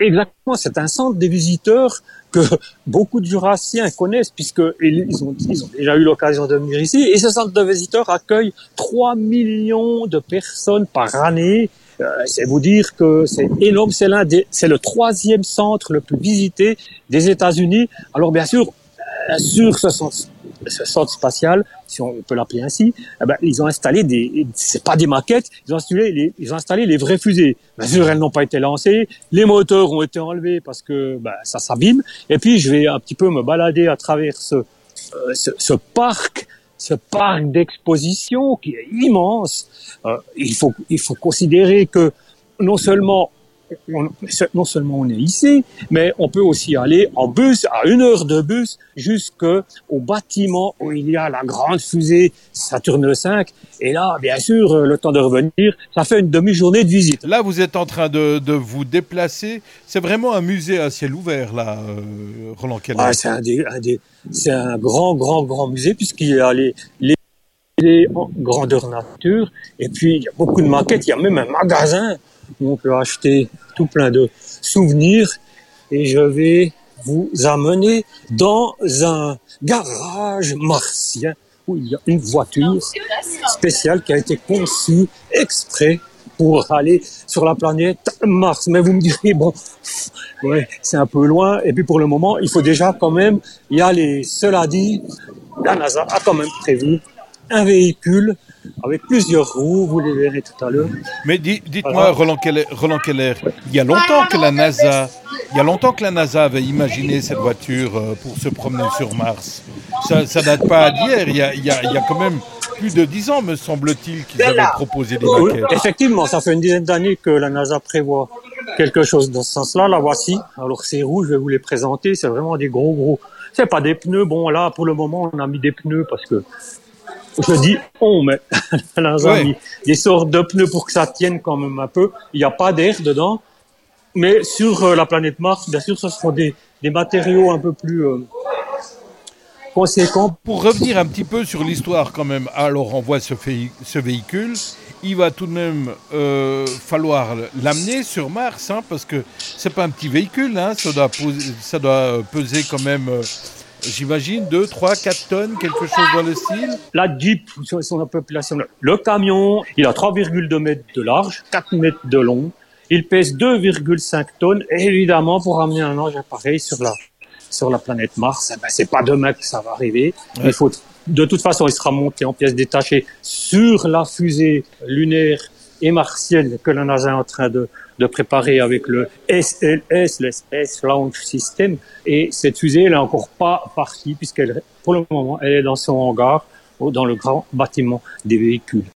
exactement, c'est un centre des visiteurs que beaucoup de Jurassiens connaissent puisqu'ils ont déjà eu l'occasion de venir ici. Et ce centre de visiteurs accueille 3 millions de personnes par année. C'est vous dire que c'est énorme. C'est le 3e centre le plus visité des États-Unis. Alors bien sûr, sur ce centre spatial, si on peut l'appeler ainsi, ils ont installé c'est pas des maquettes, ils ont installé les vraies fusées. Bien sûr, elles n'ont pas été lancées, les moteurs ont été enlevés parce que ça s'abîme. Et puis je vais un petit peu me balader à travers ce parc d'exposition qui est immense. Il faut considérer que non seulement on est ici, mais on peut aussi aller en bus, à 1 heure de bus, jusqu'au bâtiment où il y a la grande fusée Saturne V. Et là, bien sûr, le temps de revenir, ça fait une demi-journée de visite. Là, vous êtes en train de vous déplacer. C'est vraiment un musée à ciel ouvert, là, Roland Keller. Ah, c'est un grand musée, puisqu'il y a les en grandeur nature, et puis il y a beaucoup de maquettes, il y a même un magasin où on peut acheter tout plein de souvenirs, et je vais vous amener dans un garage martien où il y a une voiture spéciale qui a été conçue exprès pour aller sur la planète Mars. Mais vous me direz, bon, ouais, c'est un peu loin, et puis pour le moment, il faut déjà quand même y aller. Cela dit, la NASA a quand même prévu un véhicule avec plusieurs roues, vous les verrez tout à l'heure. Mais dites-moi, Roland Keller, il y a longtemps que la NASA avait imaginé cette voiture pour se promener sur Mars. Ça date pas d'hier, il y a quand même plus de 10 ans, me semble-t-il, qu'ils avaient proposé des maquettes. Oui, effectivement, ça fait une dizaine d'années que la NASA prévoit quelque chose dans ce sens-là. La voici. Alors ces roues, je vais vous les présenter, c'est vraiment des gros. C'est pas des pneus, bon là, pour le moment, on a mis des pneus parce que je dis mais la NASA a mis des sortes de pneus pour que ça tienne quand même un peu. Il n'y a pas d'air dedans. Mais sur la planète Mars, bien sûr, ce seront des matériaux un peu plus conséquents. Pour revenir un petit peu sur l'histoire quand même, alors on voit ce véhicule. Il va tout de même falloir l'amener sur Mars, parce que c'est pas un petit véhicule, ça doit peser quand même... J'imagine 2, 3, 4 tonnes, quelque chose dans le style. La Jeep, son population, le camion, il a 3,2 mètres de large, 4 mètres de long. Il pèse 2,5 tonnes. Et évidemment, pour amener un engin pareil sur la planète Mars, c'est pas demain que ça va arriver. Ouais. Il faut, de toute façon, il sera monté en pièces détachées sur la fusée lunaire et martienne que la NASA est en train de préparer avec le SLS, le Space Launch System. Et cette fusée, elle n'est encore pas partie puisqu'elle, pour le moment, elle est dans son hangar, dans le grand bâtiment des véhicules.